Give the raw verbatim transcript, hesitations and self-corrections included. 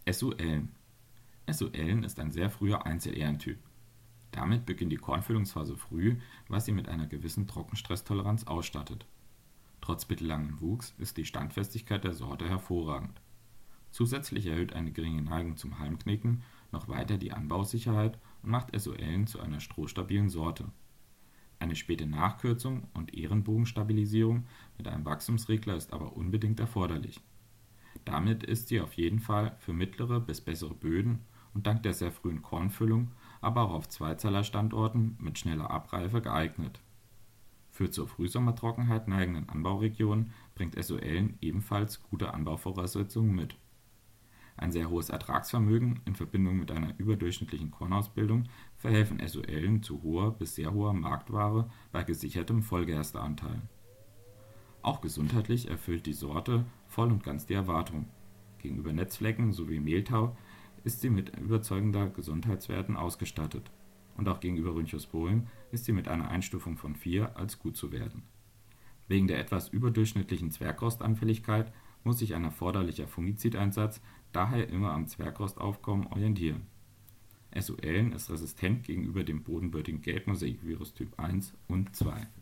SULen. SULen ist ein sehr früher Einzelährentyp. Damit beginnt die Kornfüllungsphase früh, was sie mit einer gewissen Trockenstresstoleranz ausstattet. Trotz mittellangem Wuchs ist die Standfestigkeit der Sorte hervorragend. Zusätzlich erhöht eine geringe Neigung zum Halmknicken noch weiter die Anbausicherheit und macht SULen zu einer strohstabilen Sorte. Eine späte Nachkürzung und Ährenbogenstabilisierung mit einem Wachstumsregler ist aber unbedingt erforderlich. Damit ist sie auf jeden Fall für mittlere bis bessere Böden und dank der sehr frühen Kornfüllung aber auch auf Zweizeiler-Standorten mit schneller Abreife geeignet. Für zur Frühsommertrockenheit neigenden Anbauregionen bringt SULen ebenfalls gute Anbauvoraussetzungen mit. Ein sehr hohes Ertragsvermögen in Verbindung mit einer überdurchschnittlichen Kornausbildung verhelfen SULen zu hoher bis sehr hoher Marktware bei gesichertem Vollgersteanteil. Auch gesundheitlich erfüllt die Sorte voll und ganz die Erwartung. Gegenüber Netzflecken sowie Mehltau ist sie mit überzeugender Gesundheitswerten ausgestattet und auch gegenüber Rhynchosporin ist sie mit einer Einstufung von vier als gut zu werten. Wegen der etwas überdurchschnittlichen Zwergrostanfälligkeit muss sich ein erforderlicher Fungizideinsatz daher immer am Zwergrostaufkommen orientieren. SULen ist resistent gegenüber dem bodenbürtigen Gelbmosaikvirus Typ eins und zwei.